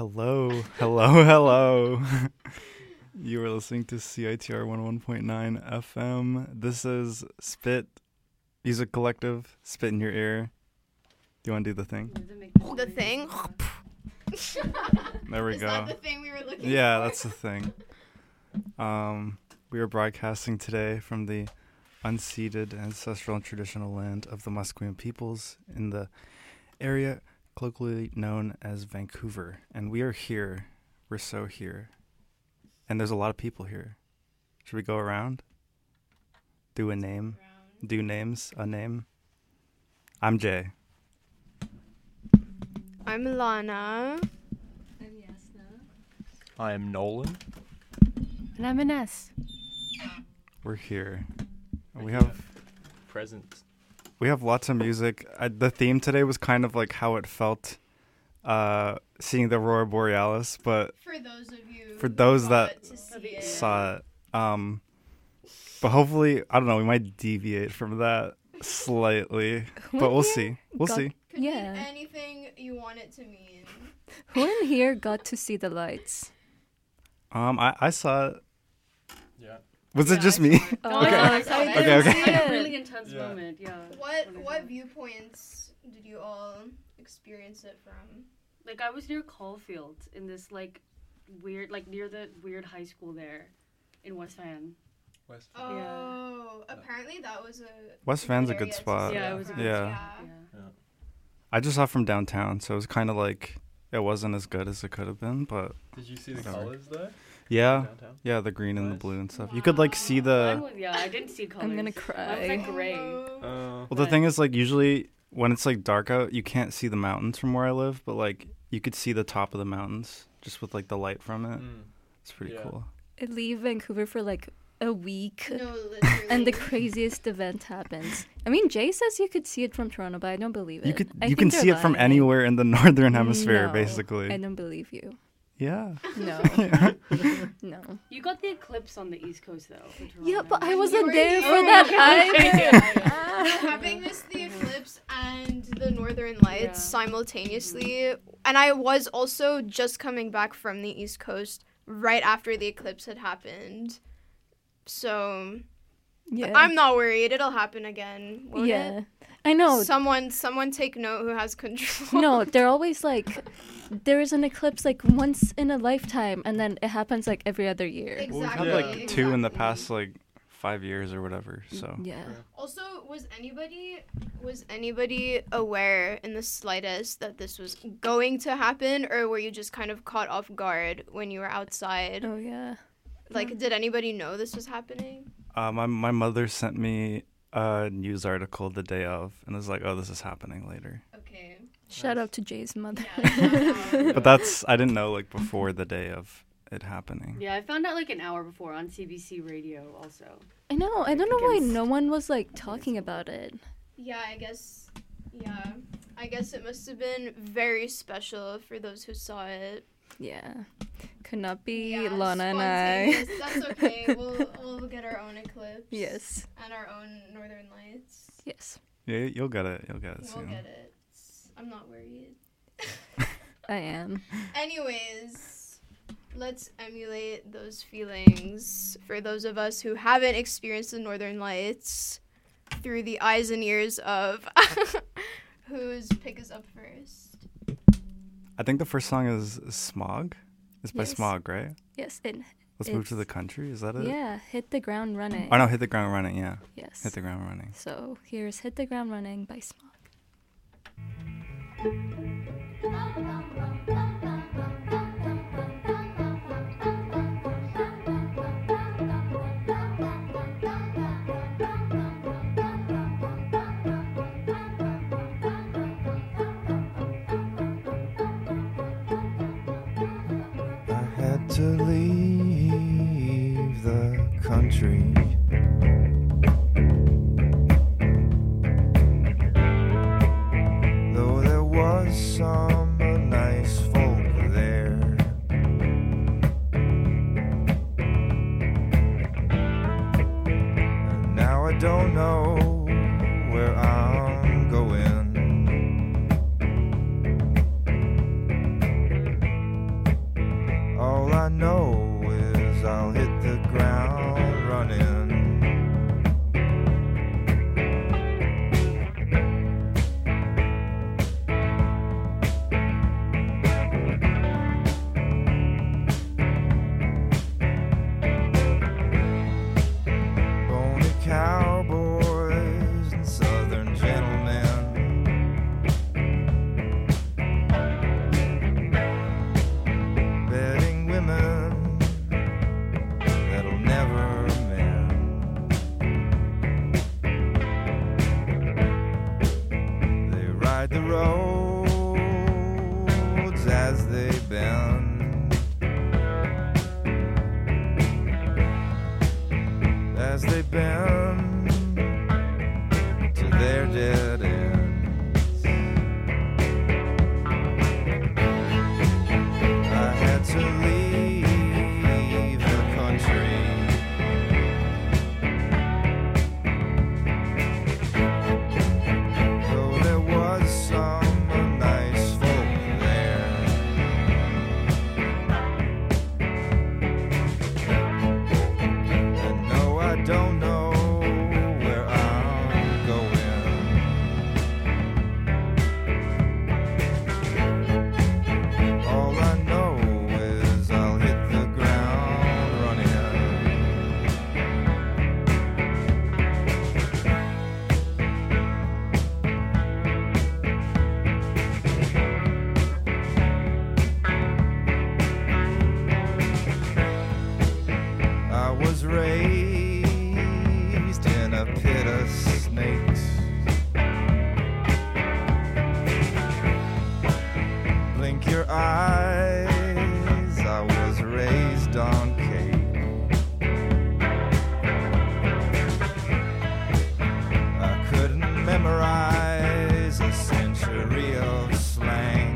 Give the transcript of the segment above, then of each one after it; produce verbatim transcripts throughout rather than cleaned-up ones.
Hello, hello, hello. You are listening to C I T R one oh one point nine F M. This is Spit Music Collective. Spit in your ear. Do you want to do the thing? The thing? There we Is go. that the thing we were looking Yeah, for? that's the thing. Um, we are broadcasting today from the unceded ancestral and traditional land of the Musqueam peoples in the area colloquially known as Vancouver. And we are here. We're so here. And there's a lot of people here. Should we go around? Do a name? Do names? A name? I'm Jay. I'm Lana. I'm Yasna. I am Nolan. And I'm Ines. We're here. We have Present. we have lots of music. I, the theme today was kind of like how it felt uh, seeing the Aurora Borealis, but For those of you For who those got that to see it. saw it. Um, but hopefully, I don't know, we might deviate from that slightly, but we'll see. We'll got- see. Could Yeah. mean anything you want it to mean. Who in here got to see the lights? Um, I, I saw it. Yeah. Was Yeah, it just I me? saw it. Oh, Okay. I saw it. I Okay, didn't okay. see Like it. a really intense Yeah. moment, yeah. What when I what saw it. viewpoints did you all experience it from? Like I was near Caulfield in this like weird, like near the weird high school there in West Van. West. Oh, apparently that was a West Van's a good area to spot. see Yeah, it it was a from, good Yeah. Yeah. I just saw it from downtown, so it was kind of like, it wasn't as good as it could have been, but Did you see the Whatever. colors there? yeah. Downtown? Yeah, the green and the Nice. blue and stuff. You could like see Mine the... was, yeah, I didn't see colors. I'm gonna Mine cry. was like gray. Oh, Uh, Well, the thing is, like, usually when it's like dark out, you can't see the mountains from where I live, but like, you could see the top of the mountains just with like the light from it. mm. It's pretty Yeah. cool. I leave Vancouver for like a week. no, literally. And the craziest event happens. I mean, Jay says you could see it from Toronto, but I don't believe it. You could I you think can they're see it from lying. anywhere in the northern hemisphere, No, basically. I don't believe you. Yeah. No. No. You got the eclipse on the East Coast though. for Yeah, Toronto. but I And wasn't you were there here. for Oh, that okay, either. okay. Having missed the eclipse and the northern lights Yeah. simultaneously, and I was also just coming back from the East Coast right after the eclipse had happened. So Yeah. I'm not worried. It'll happen again. Won't yeah. It? I know. Someone, someone take note who has control. No, they're always like, there is an eclipse like once in a lifetime, and then it happens like every other year. Exactly. Well, we've had Yeah. like two in the exactly. past like five years or whatever. So Yeah. Also, was anybody was anybody aware in the slightest that this was going to happen, or were you just kind of caught off guard when you were outside? Oh yeah. Like, did anybody know this was happening? uh, my my mother sent me a news article the day of, and was like, "Oh, this is happening later." Okay. Shout out to Jay's mother. Yeah. But that's I didn't know like before the day of it happening. Yeah, I found out like an hour before on C B C radio also. I know. I don't know why Against- no one was like talking about it. Yeah, I guess. Yeah, I guess it must have been very special for those who saw it. Yeah. Could not be Yeah, Lana and I. spontaneous. That's okay. We'll we'll get our own eclipse. Yes. And our own northern lights. Yes. Yeah, you'll get it. You'll get it We'll soon. get it. I'm not worried. I am. Anyways, let's emulate those feelings for those of us who haven't experienced the northern lights through the eyes and ears of whose pick is up first. I think the first song is, is Smog. It's by Yes. Smog, right? Yes. And Let's move to It's- the country. Is that it? yeah, hit the ground running. Oh no, hit the ground running. Yeah, Yes. hit the ground running. So here's Hit the Ground Running by Smog. I had to leave the country. Though there was some nice folk there. And now I don't know where I'm going. know is I'll hit the ground running. Bony cowboys and southern gentlemen, betting women that'll never mend. They ride the roads as they bend. As they bend to their dead ends. I had to leave the country. Though there was some nice folk there. And no, I don't know where I'm going. All I know is I'll hit the ground running. I was raised in a pit of snakes. Blink your eyes, I was raised on cake. I couldn't memorize a century of slang,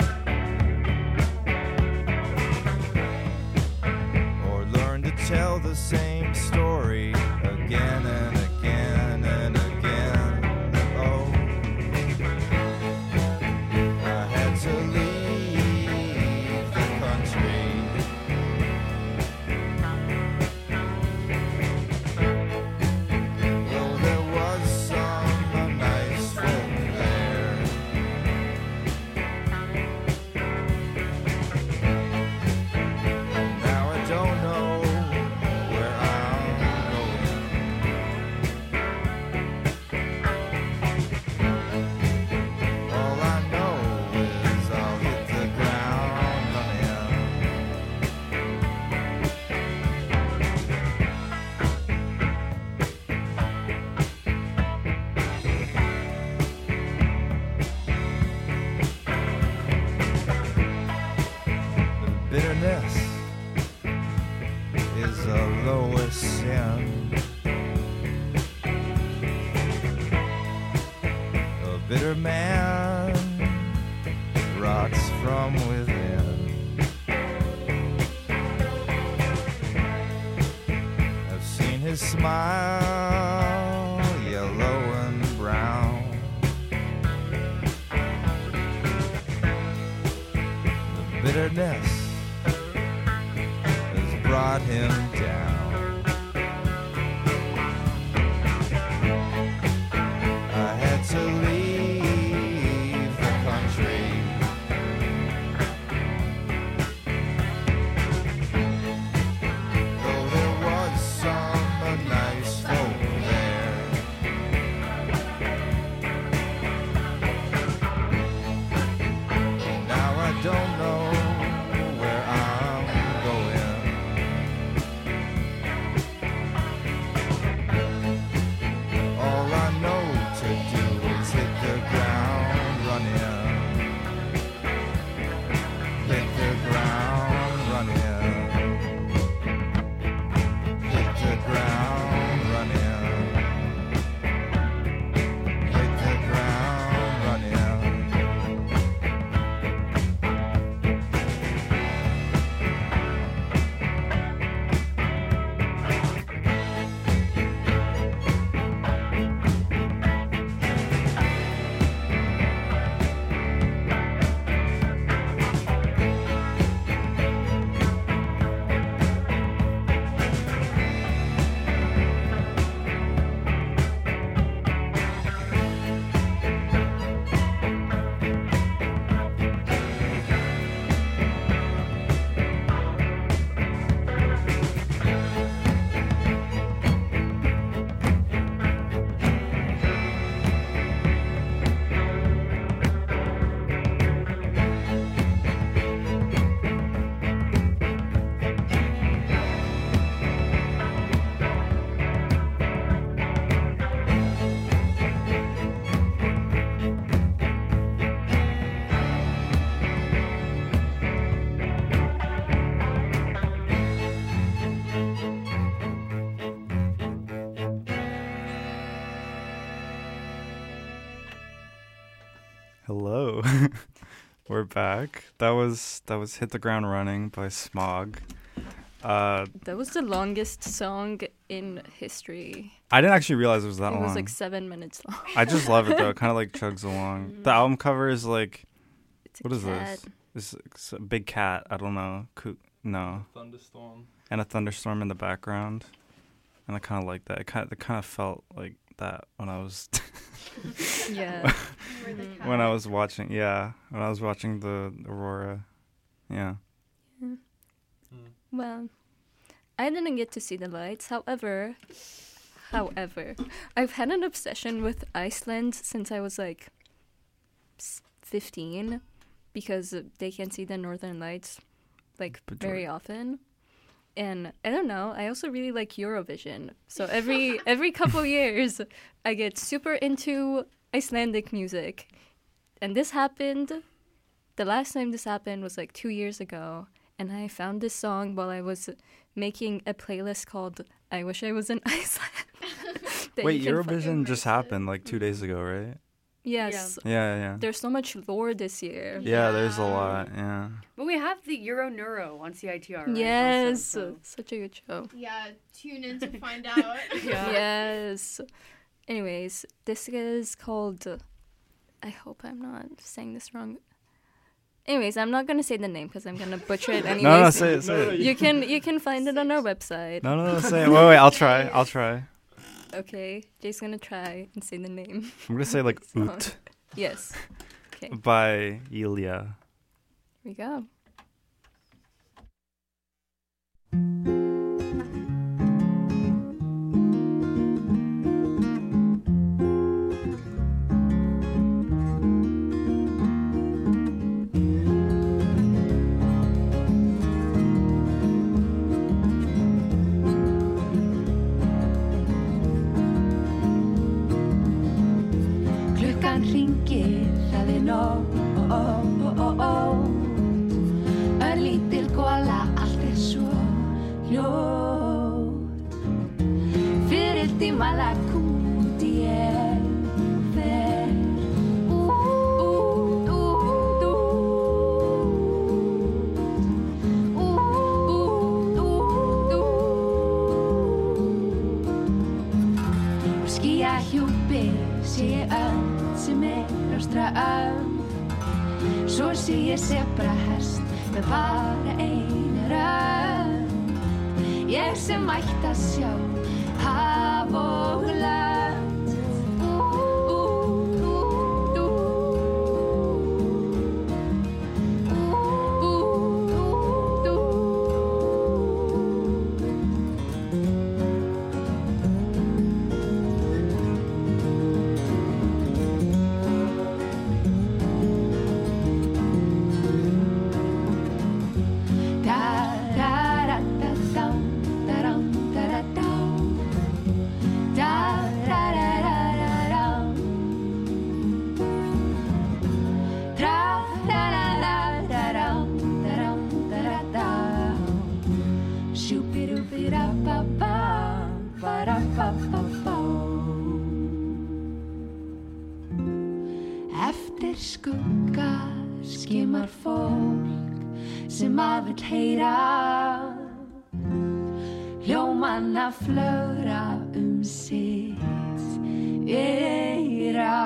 or learn to tell the same story again and again and again. Oh, I had to leave the country. Though there was some nice folk there. Now I don't know where I'm going. All I know is I'll hit the ground running. The bitterness is the lowest sin. A bitter man rots from within. I've seen his smile, yellow and brown. The bitterness has brought him down. I had to leave the country. Though there was some nice folk there. Now I don't know where I'm going. We're back. That was that was "Hit the Ground Running" by Smog. Uh, That was the longest song in history. I didn't actually realize it was that it long. was like seven minutes long. I just love it though. It kind of like chugs along. The album cover is like, It's a what is cat. this? It's, it's a big cat. I don't know. Coo- no. Thunderstorm. And a thunderstorm in the background. And I kind of like that. It kind of, it kind of felt like that when I was Yeah. Where the Mhm. cat- when I was watching. Yeah, when I was watching the Aurora. Yeah. Mm. Well, I didn't get to see the lights. However, however, I've had an obsession with Iceland since I was like s- fifteen because they can see the northern lights like very often. And I don't know, I also really like Eurovision. So every every couple years I get super into Icelandic music. And this happened the last time this happened was like two years ago. And I found this song while I was making a playlist called I Wish I Was in Iceland. that Wait, you can find- Eurovision just happened like two days ago, right? Yes. Yeah, yeah. Yeah, There's so much lore this year. yeah there's a Yeah. lot. Yeah. But we have the Euro Neuro on C I T R. Right? Yes. Also, Such a good show. Yeah, tune in to find out. so- yeah. Yes. Anyways, this is called. I hope I'm not saying this wrong. Anyways, I'm not gonna say the name because I'm gonna butcher it anyways. No, no, say it, say it. You can you can find it on our website. No, no, no, say it. Wait, wait, I'll try. I'll try. Okay, Jay's gonna try and say the name. I'm gonna say like Song. Oot Yes. Okay, here by Ilya. we go. Klukkan hringir, það er nóg, ó, ó, ó, ó. Örlítil gola, allt er svo hljótt. Fyrir tíma lakúti ég fer. Út, út, út, út, út, út. Og skýjahjúpi sé ég öll sem er á strönd. Svo sé ég sebrahest með bara einu rönd. Ég sem ætti að sjá haf og lönd. Út, út, út, út, út, út. Da-da-da-da-dum, da-dum, da-da-dum. Da-da-da-da-da-dum. Da-da-da-da-da-dum, da-dum, da-da-dum. Shoo-be-doo-be-da-ba-bum, ba-da-ba-ba-bum. Eftir skugga skimar fólk sem að vill heyra hljómanna flögra um sitt eyra.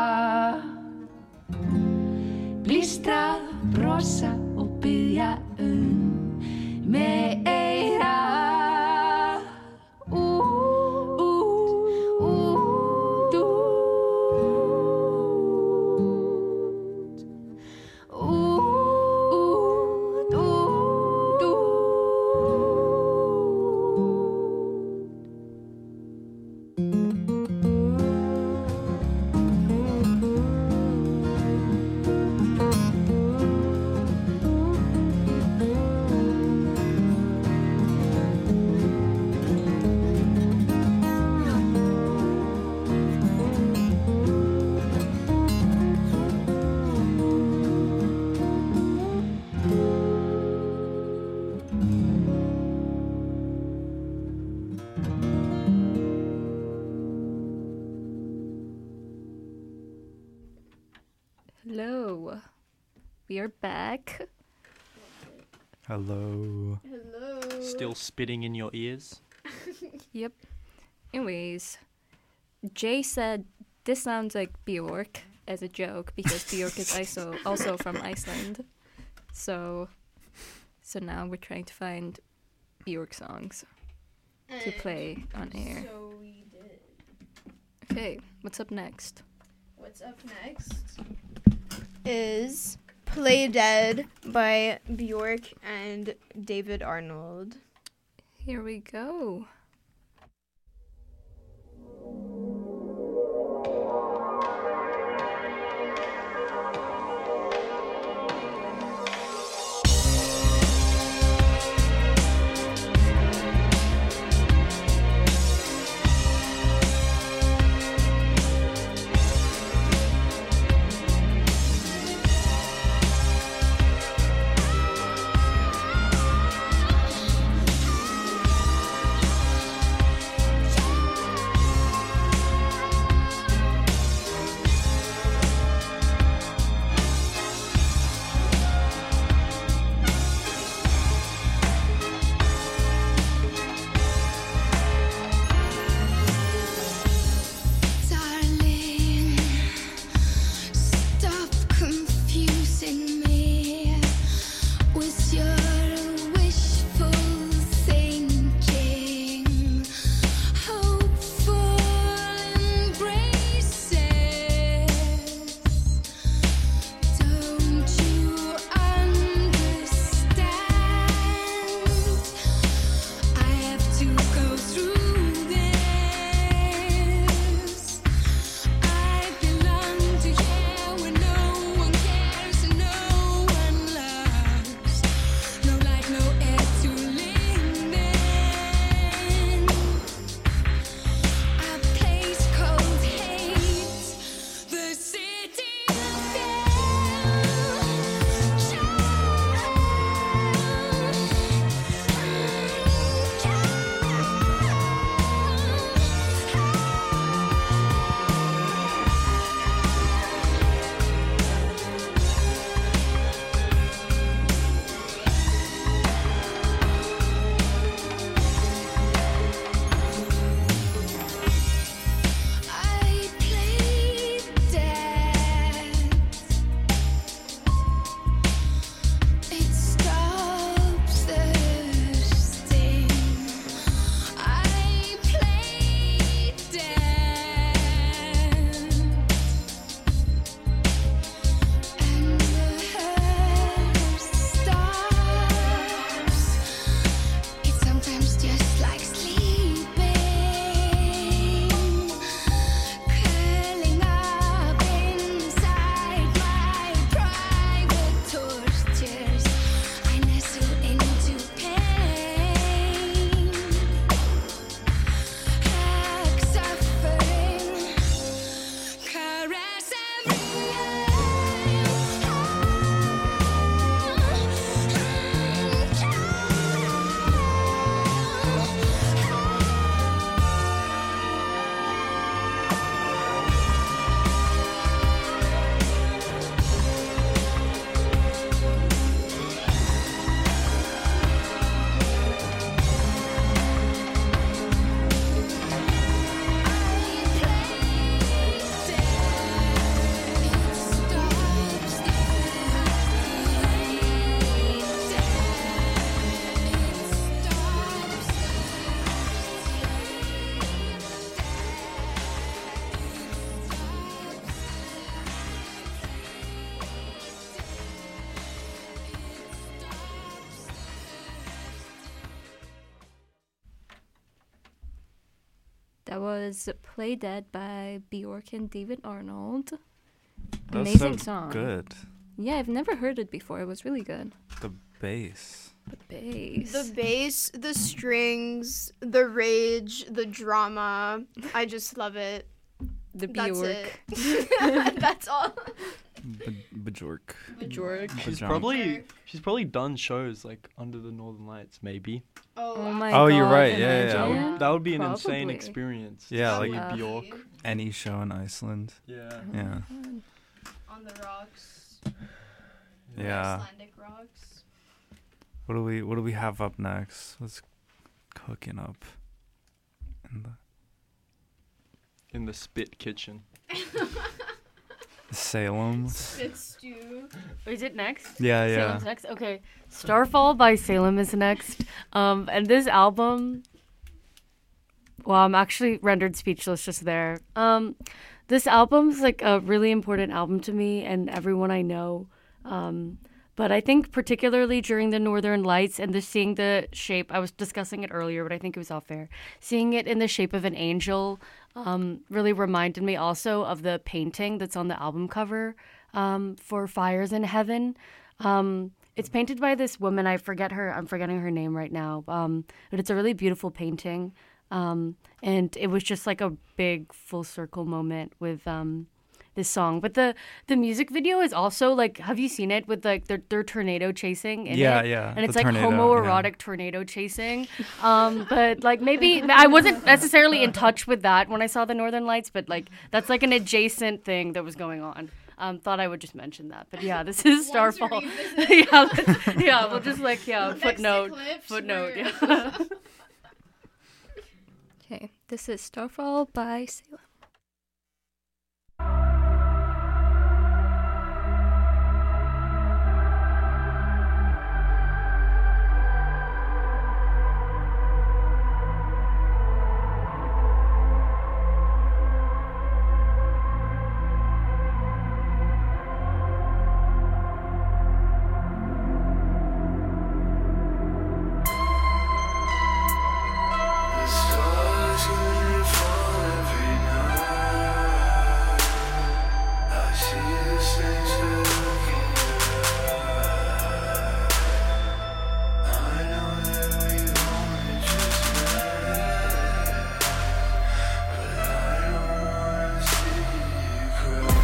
Blístra, brosa og biðja um meira. Út, út, út, út. Út, út, út, út. we are back. Hello. Hello. Still spitting in your ears. Yep. Anyways, Jay said this sounds like Bjork as a joke because Bjork is also also from Iceland. So, so now we're trying to find Bjork songs to play on air. So we did. Okay, what's up next? What's up next is Play Dead by Bjork and David Arnold. Here we go. Darling, stop confusing me with your wishful thinking, hopeful embraces. Don't you understand? I have to go through this. I belong to here where no one cares and no one loves. No light, no air to live in. A place called hate, the city of I played dead. It stops the sting. I played dead, and the hurt stops. It's sometimes just like sleeping, curling up inside my private tortures. I nestle into pain, hack suffering, caress That was Play Dead by Bjork and David Arnold. That was Amazing so song. good. Yeah, I've never heard it before. It was really good. The bass. The bass. The bass, the strings, the rage, the drama. I just love it. the That's Bjork. it. That's all. B- Bjork. Bjork. She's Bajork. probably she's probably done shows like Under the Northern Lights, maybe. Oh, Oh my Oh, god. you're right. Yeah, yeah, That yeah. imagine. would, that would be an insane Probably. experience. to Yeah, see like- Bjork. Any show in Iceland. Yeah. Oh Yeah. my god. On the rocks. Yeah. Icelandic rocks. What do we What do we have up next? What's cooking up? In the In the Spit Kitchen. Salem. Spit stew. Is it next? Yeah, yeah. Salem's next. Okay, Starfall by Salem is next. Um, and this album. Well, I'm actually rendered speechless just there. Um, this album's like a really important album to me and everyone I know. Um, but I think particularly during the Northern Lights and the seeing the shape, I was discussing it earlier, but I think it was off air. Seeing it in the shape of an angel um, really reminded me also of the painting that's on the album cover um, for Fires in Heaven. Um, it's painted by this woman. I forget her. I'm forgetting her name right now. Um, but it's a really beautiful painting. Um, and it was just like a big full circle moment with um, this song. But the the music video is also like, have you seen it with like their, their tornado chasing in Yeah, it? yeah, And it's the like tornado, homoerotic yeah. tornado chasing. Um, but like maybe I wasn't necessarily in touch with that when I saw the Northern Lights, but like that's like an adjacent thing that was going on. Um, thought I would just mention that. But yeah, this is Once you Starfall. revisit- yeah, let's- yeah, we'll just like yeah, Next footnote, eclipse, footnote. we're- Yeah. Okay, this is Starfall by Salem. The stars will fall every night. I see the saints look in your eyes. I know that we've only just met, but I don't wanna see you cry.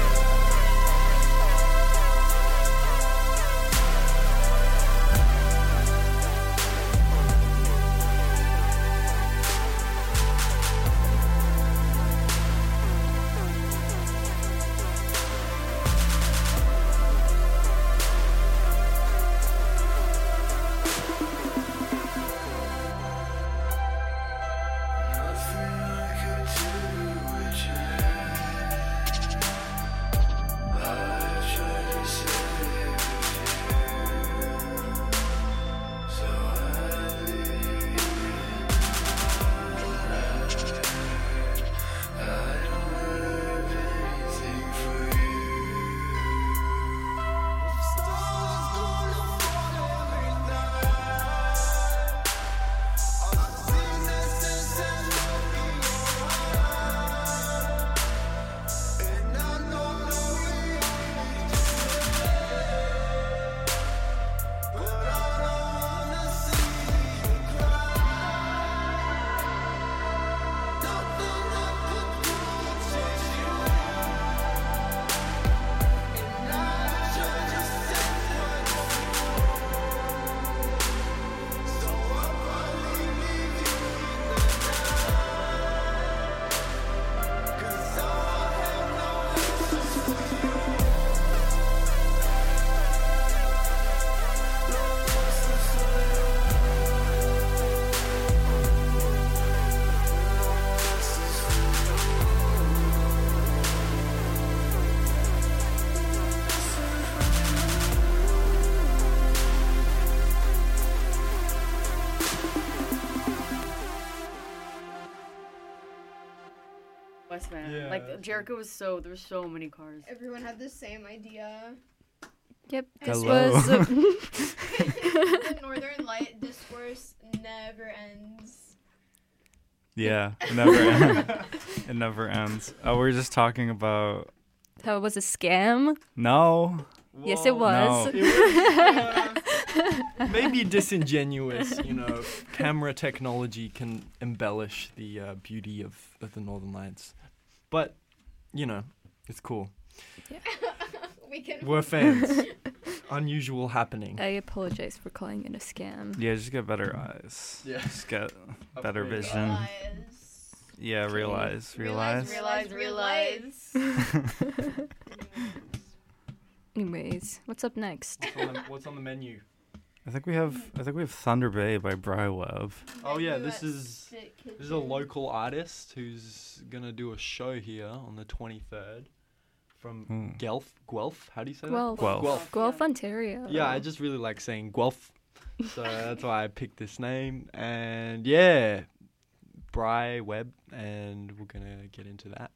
Nothing I could do would change. I tried to save you, so I leave you. I don't have anything for you. Stars gonna fall every night. I've seen this and look in your eyes, and I know that we only just met, but I don't wanna see you cry. Nothing I could do would change you, and I tried to save you, so I'll probably leave you in the night, 'cause I have no answers for you. No answers for you. No answers for you. West Van. Yeah, Like that's Jericho was so there were so many cars. Everyone had the same idea. Yep, this Hello. was. uh, The Northern Light discourse never ends. Yeah, it never ends. It never ends. Oh, we're just talking about How it was a scam? no. Yes, it Whoa. was. No. It was uh, maybe disingenuous, you know. Camera technology can embellish the uh, beauty of, of the Northern Lights, but you know, it's cool. We can. We're fans. Unusual happening. I apologize for calling it a scam. Yeah, just get better eyes. Yeah. Just get better Upgrade. vision. Realize. Yeah, realize, realize. Realize, realize, realize. Anyways, what's up next? What's on the, what's on the menu? I think we have I think we have Thunder Bay by Bryweb. Oh yeah, this is this is a local artist who's gonna do a show here on the twenty-third from Mm. Guelph. Guelph? How do you say Guelph. that? Guelph. Guelph. Guelph, Ontario. Yeah, I just really like saying Guelph, so that's why I picked this name. And yeah, Bry Webb, and we're gonna get into that.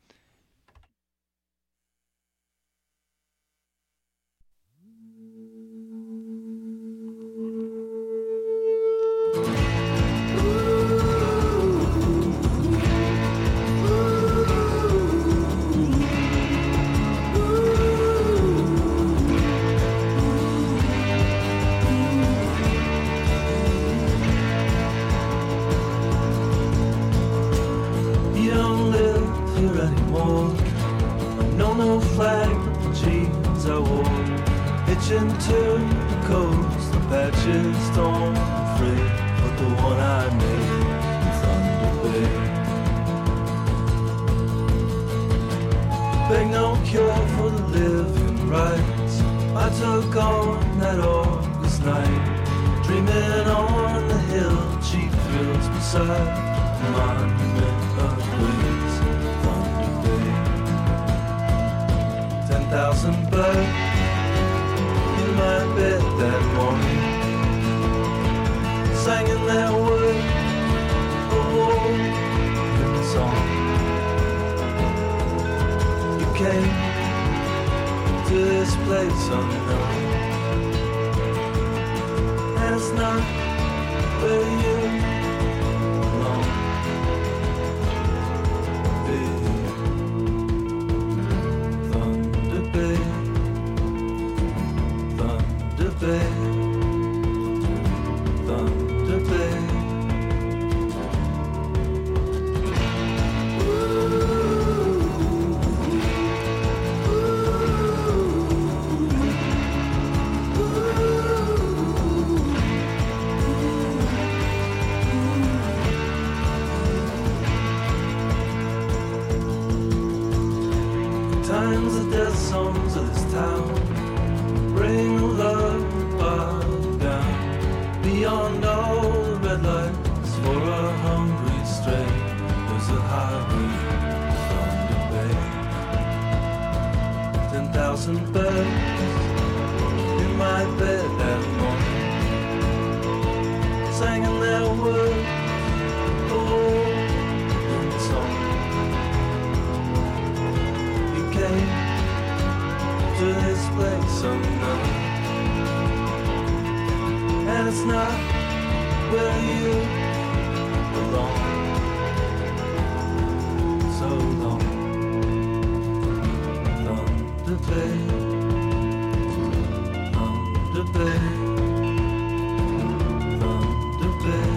You don't live here anymore. No, no flag, but jeans I wore. Hitching to the coast, the patches torn and free. But the one I made in Thunder Bay. Beg no cure for the living rights. I took on that August night, dreaming on the hill, cheap thrills beside the monument of grace, Thunder Bay. Ten thousand birds in my bed that morning, singing their word of war in song. You came to this place unknown, and it's not where you belong. Thunder Bay, Thunder Bay, Thunder Bay. Times the death songs of this town bring the love down beyond all the red lights for a hungry stray. There's a highway, Thunder Bay. Ten thousand birds in my bed that morning, singing their words, oh, in song. Came to this place unknown, and it's not where you belong. So long, Thunder Bay, Thunder Bay, Thunder Bay.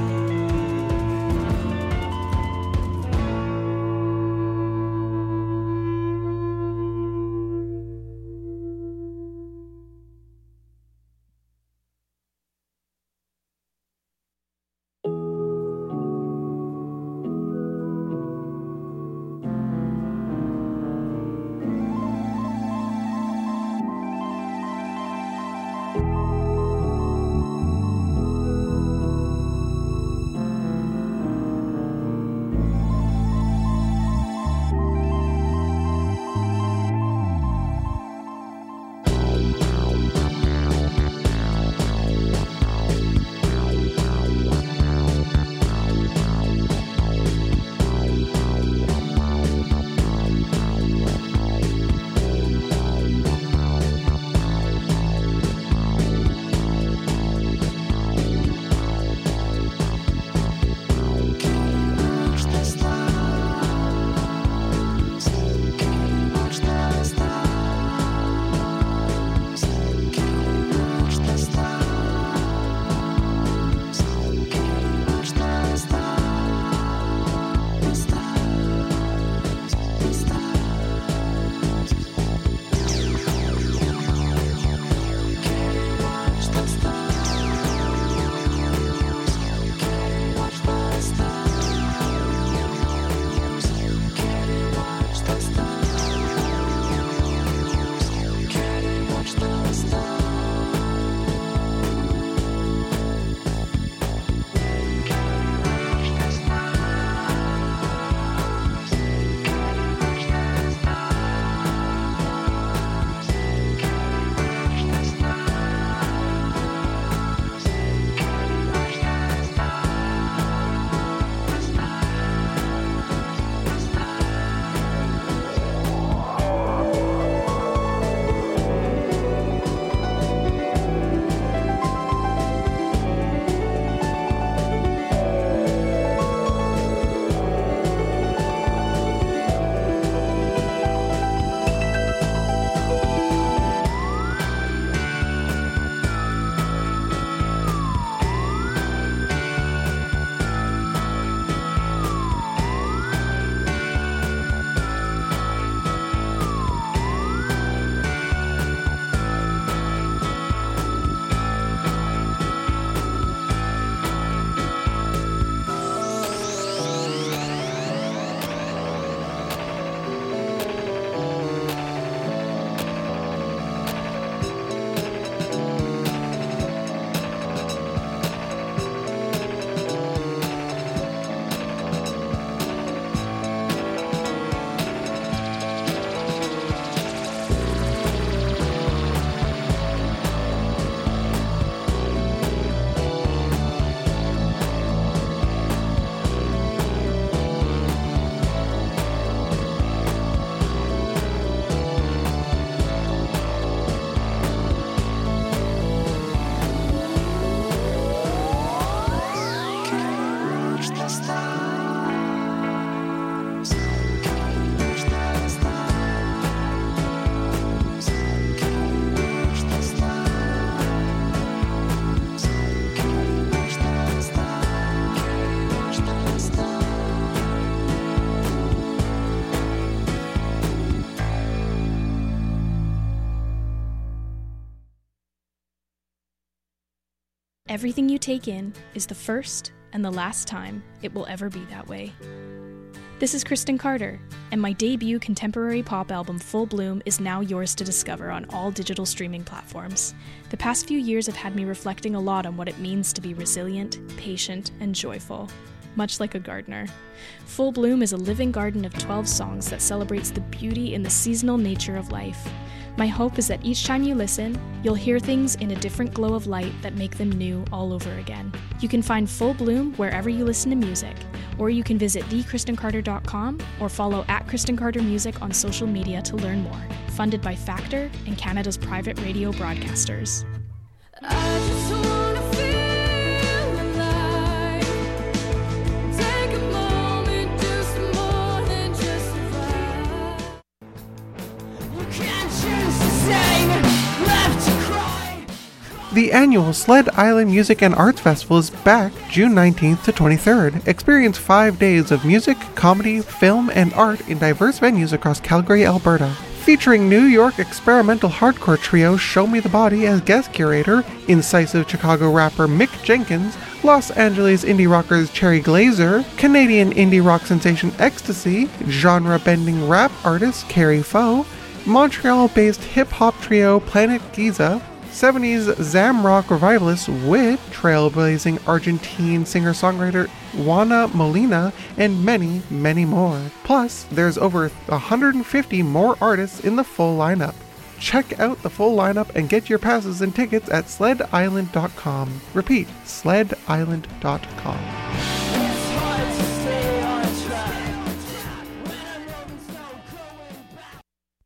Everything you take in is the first and the last time it will ever be that way. This is Kristen Carter, and my debut contemporary pop album Full Bloom is now yours to discover on all digital streaming platforms. The past few years have had me reflecting a lot on what it means to be resilient, patient, and joyful, much like a gardener. Full Bloom is a living garden of twelve songs that celebrates the beauty and the seasonal nature of life. My hope is that each time you listen, you'll hear things in a different glow of light that make them new all over again. You can find Full Bloom wherever you listen to music, or you can visit the kristen carter dot com or follow at Kristen Carter Music on social media to learn more. Funded by Factor and Canada's private radio broadcasters. I just wanna feel alive. Take a moment, do some more than just survive. You can't choose to sing, left to cry. The annual Sled Island Music and Arts Festival is back June nineteenth to twenty-third. Experience five days of music, comedy, film, and art in diverse venues across Calgary, Alberta. Featuring New York experimental hardcore trio Show Me the Body as guest curator, incisive Chicago rapper Mick Jenkins, Los Angeles indie rockers Cherry Glazer, Canadian indie rock sensation Ecstasy, genre-bending rap artist Carrie Foe, Montreal-based hip-hop trio Planet Giza, seventies Zamrock revivalist Wit, trailblazing Argentine singer-songwriter Juana Molina, and many, many more. Plus, there's over one hundred fifty more artists in the full lineup. Check out the full lineup and get your passes and tickets at sled island dot com. Repeat, sled island dot com. It's hard to stay on track when I know there's no going back.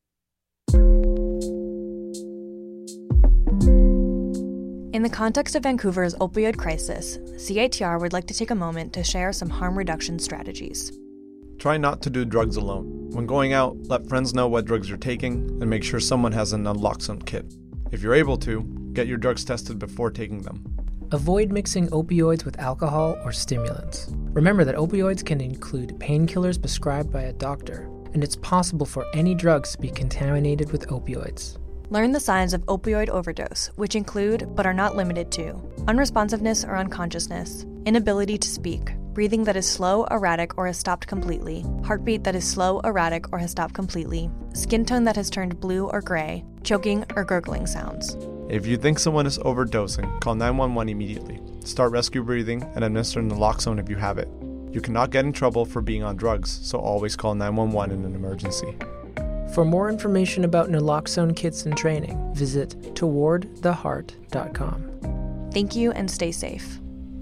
In the context of Vancouver's opioid crisis, C I T R would like to take a moment to share some harm reduction strategies. Try not to do drugs alone. When going out, let friends know what drugs you're taking and make sure someone has an naloxone kit. If you're able to, get your drugs tested before taking them. Avoid mixing opioids with alcohol or stimulants. Remember that opioids can include painkillers prescribed by a doctor, and it's possible for any drugs to be contaminated with opioids. Learn the signs of opioid overdose, which include, but are not limited to, unresponsiveness or unconsciousness, inability to speak, breathing that is slow, erratic, or has stopped completely, heartbeat that is slow, erratic, or has stopped completely, skin tone that has turned blue or gray, choking or gurgling sounds. If you think someone is overdosing, call nine one one immediately. Start rescue breathing and administer naloxone if you have it. You cannot get in trouble for being on drugs, so always call nine one one in an emergency. For more information about naloxone kits and training, visit toward the heart dot com. Thank you and stay safe.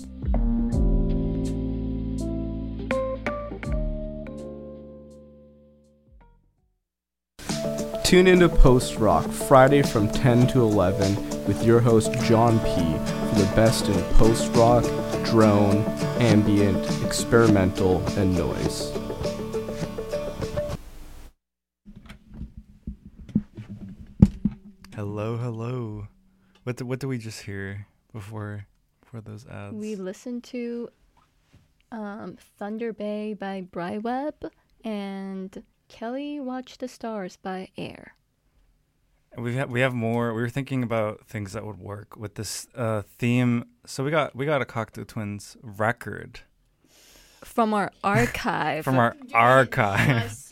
Tune into Post Rock Friday from ten to eleven with your host John P. for the best in post rock, drone, ambient, experimental, and noise. Hello, hello. What did, what did we just hear before before those ads? We listened to um, Thunder Bay by Bryweb and Kelly Watch the Stars by Air. We have we have more. We were thinking about things that would work with this uh, theme. So we got we got a Cocteau Twins record from our archive. from our archive.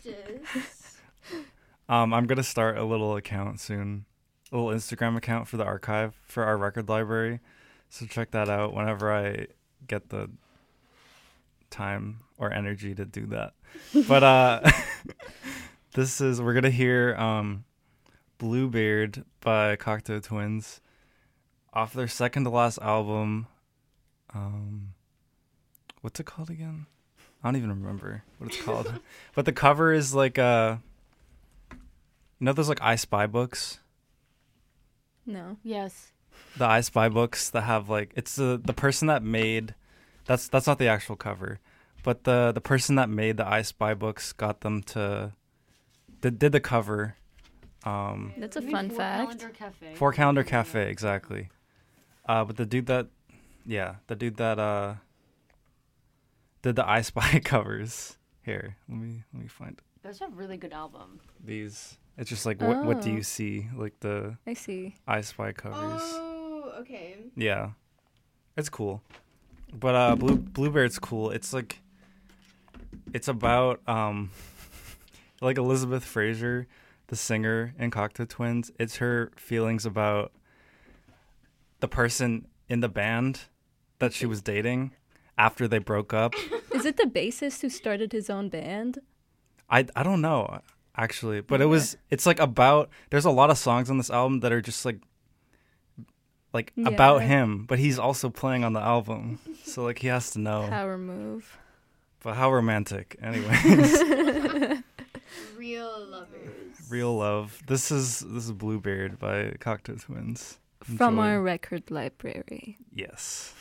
um, I'm gonna start a little account soon, a little Instagram account for the archive for our record library. So check that out whenever I get the time or energy to do that. But uh, this is we're gonna hear um. Bluebeard by Cocteau Twins off their second to last album. Um, what's it called again? I don't even remember what it's called. But the cover is like uh you know those like I Spy books? No. Yes. The I Spy books that have like it's the the person that made that's that's not the actual cover. But the the person that made the I Spy books got them to did, did the cover. Um, That's a You mean fun Four fact. Calendar Cafe. Four Calendar Cafe, exactly. Uh, but the dude that, yeah, the dude that uh, did the I Spy covers. Here, let me let me find That's a really good album. these. It's just like what what do Oh. you see? Like the I see. I Spy covers. Oh, okay. Yeah. It's cool. But uh, Blue Bluebird's cool. It's like, it's about um, like Elizabeth Fraser, the singer in Cocteau Twins. It's her feelings about the person in the band that she was dating after they broke up. Is it the bassist who started his own band? I I don't know actually, but it was. It's like about. There's a lot of songs on this album that are just like. Like Yeah. about him, but he's also playing on the album, so like he has to know. Power move. But how romantic, anyways. Real lovers. Real love. This is this is Bluebeard by Cocteau Twins. From Enjoy. our record library. Yes.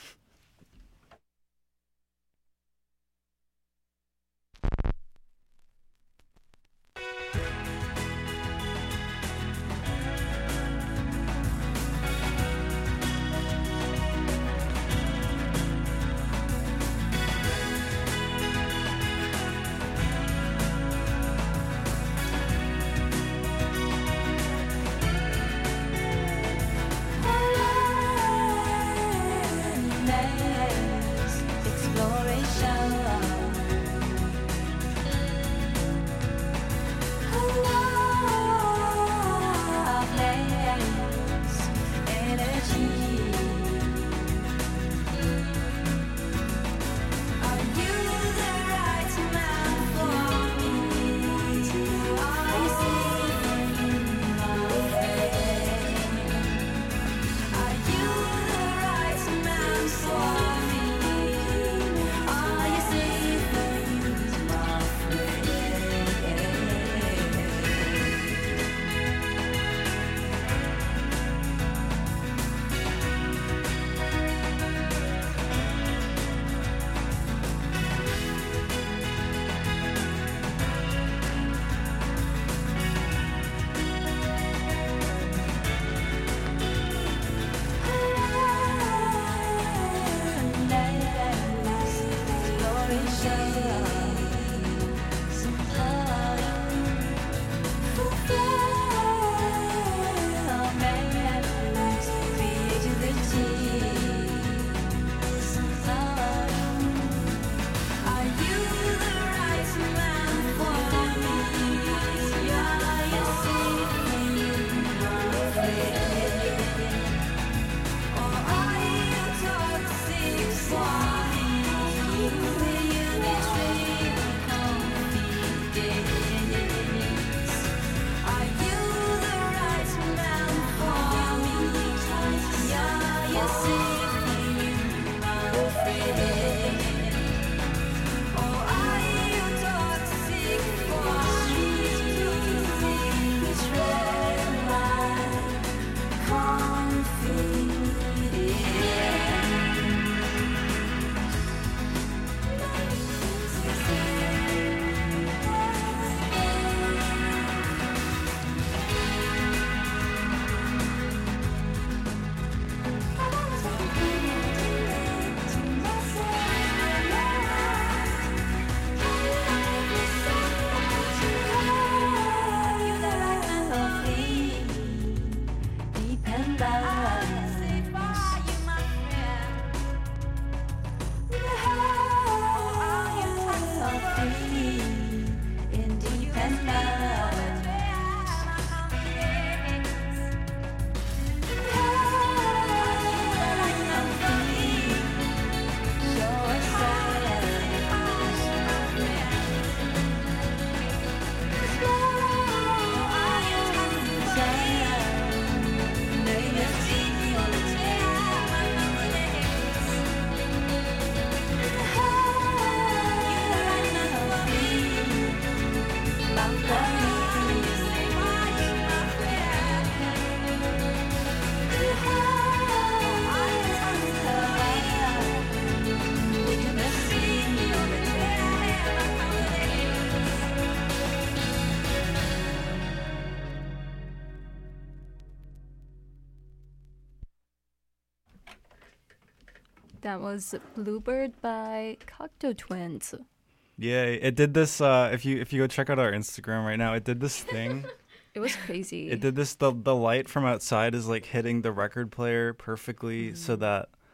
That was Bluebird by Cocteau Twins. Yeah, it did this. Uh, if you if you go check out our Instagram right now, it did this thing. It was crazy. It did this. The the light from outside is like hitting the record player perfectly, Mm. so that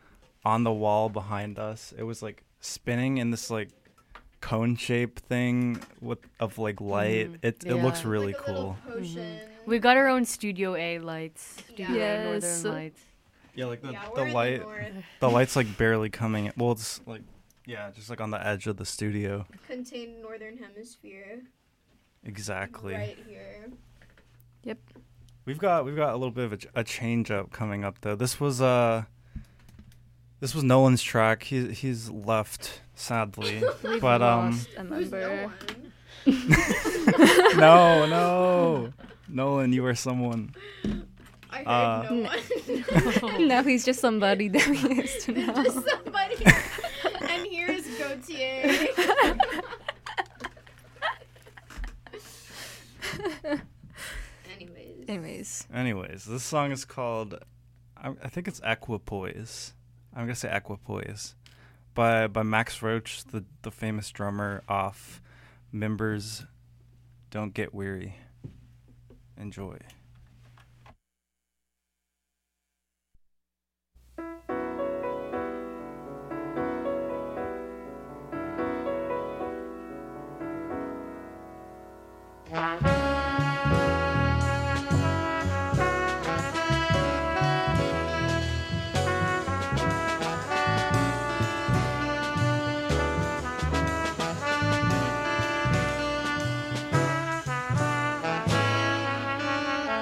on the wall behind us. It was like spinning in this like cone shape thing with of like light. Mhm. It it looks Yeah. really Like a little cool. potion. We got our own Studio A lights. Studio Yeah. A Yes. Northern Lights. Yeah, like the, Yeah, the we're in the light north. the light's like barely coming in. Well, it's like yeah, just like on the edge of the studio. Contained northern hemisphere. Exactly. Right here. Yep. We've got we've got a little bit of a, ch- a change up coming up though. This was uh this was Nolan's track. He he's left sadly. We've but um lost a Who's no member. one? no, no. Nolan, you are someone. I heard Uh, no one. Now he's just somebody that we used to know. Just somebody. And here's Gautier. Anyways. Anyways, Anyways, this song is called I, I think it's Equipoise. I'm gonna say Equipoise. By by Max Roach, the, the famous drummer off Members Don't Get Weary. Enjoy. Thank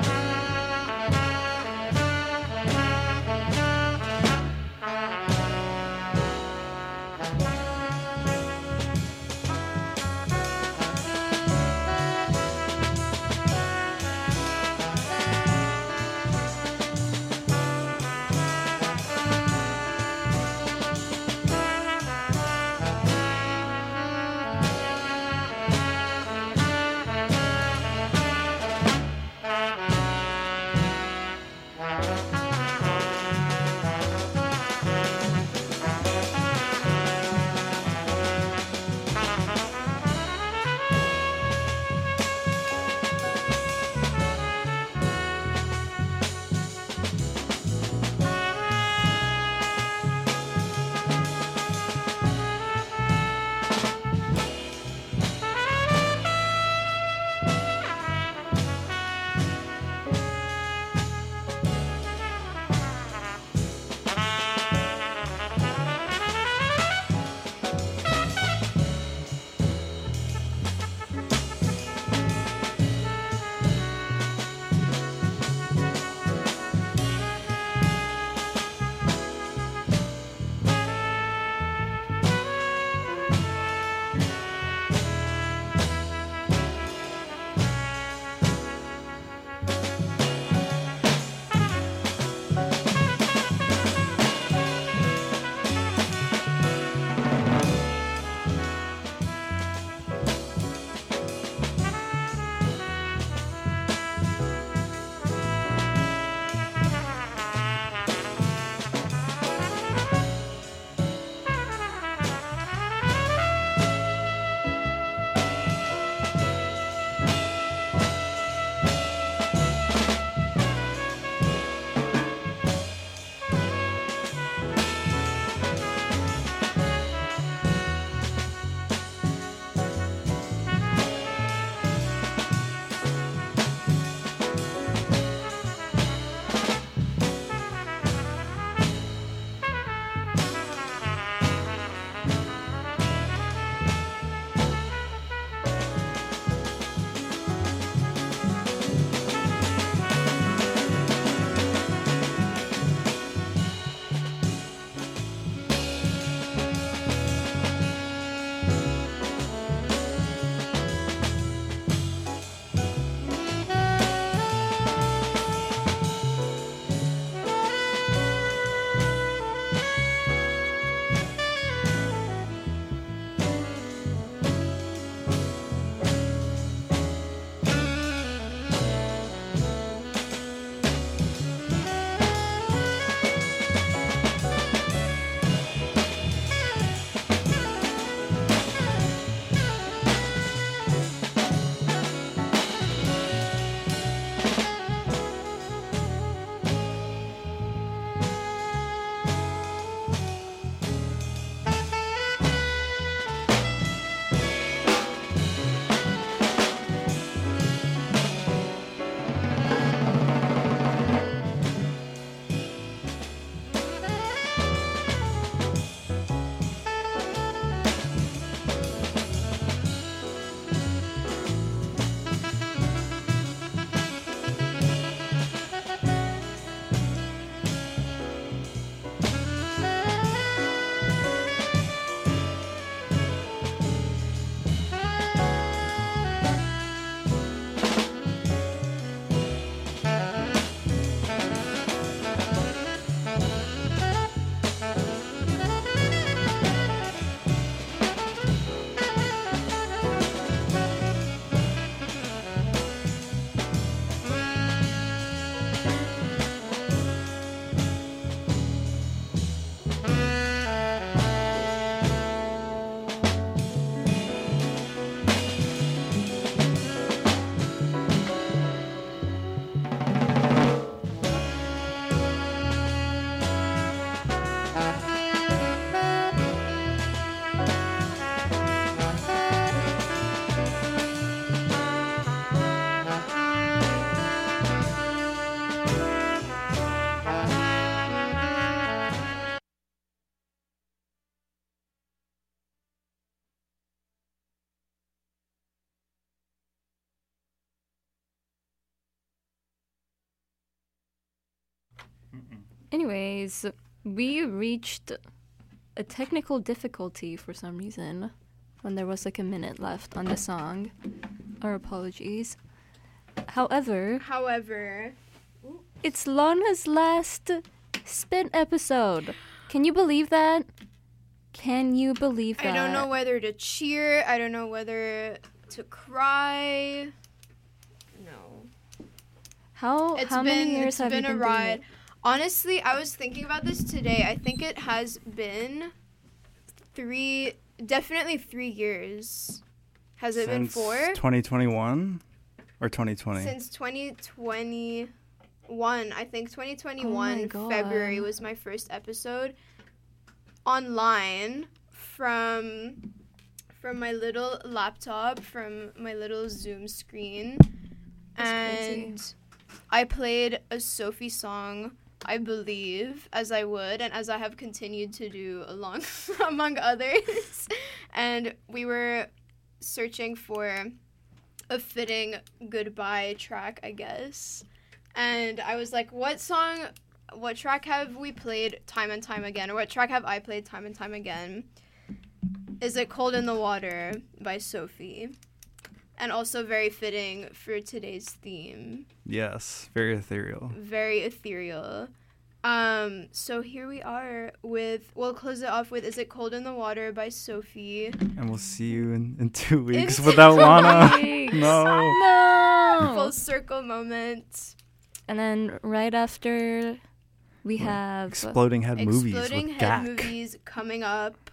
Anyways, we reached a technical difficulty for some reason when there was like a minute left on the song. Our apologies. However, However, it's Lana's last spin episode. Can you believe that? Can you believe that? I don't know whether to cheer. I don't know whether to cry. No. How It's how been, many years it's have been you been a doing ride. it? Honestly, I was thinking about this today. I think it has been three, definitely three years. Has it been Since four? twenty twenty-one or twenty twenty? Since twenty twenty-one. I think twenty Oh twenty-one, my God. February was my first episode online from from my little laptop, from my little Zoom screen. That's and crazy. I played a Sophie song, I believe, as I would and as I have continued to do along among others. And we were searching for a fitting goodbye track, I guess. And I was like, what song, what track have we played time and time again? Or what track have I played time and time again? Is it Cold in the Water by Sophie? And also very fitting for today's theme. Yes, very ethereal. Very ethereal. Um, so here we are with, we'll close it off with Is It Cold in the Water by Sophie. And we'll see you in, in two weeks In without two Lana. weeks. No. No. Full circle moment. And then right after, we have Exploding Head Movies Exploding with Head Gak. Movies coming up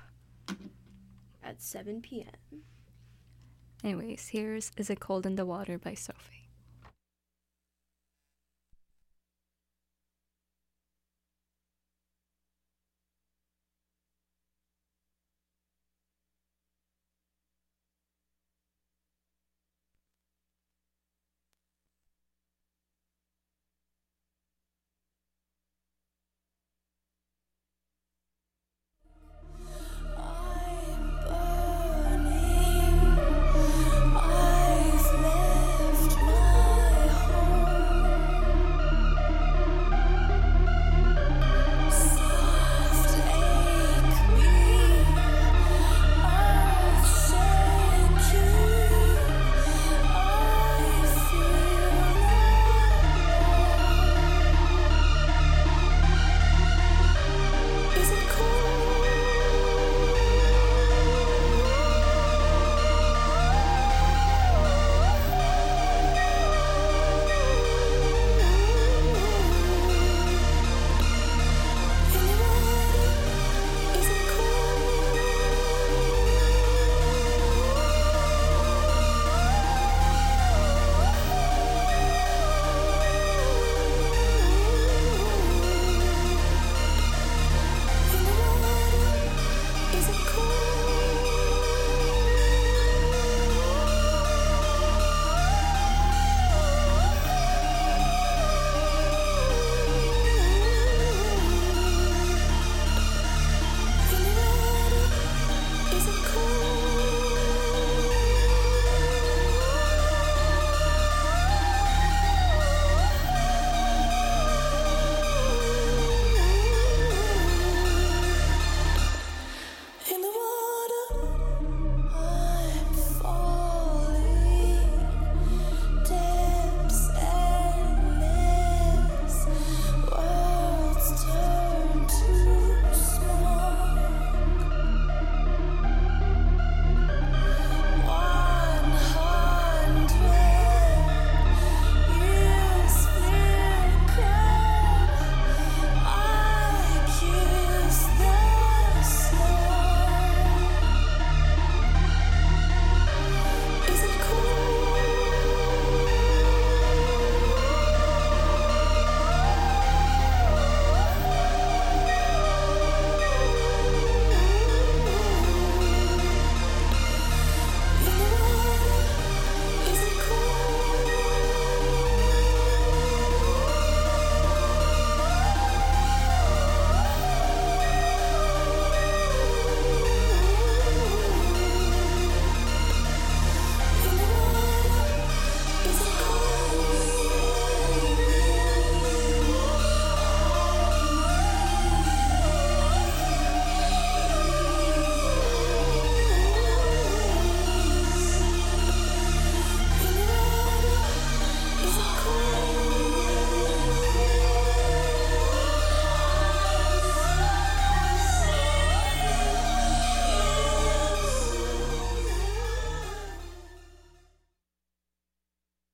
at seven p.m. Anyways, here's Is It Cold in the Water by Sophie.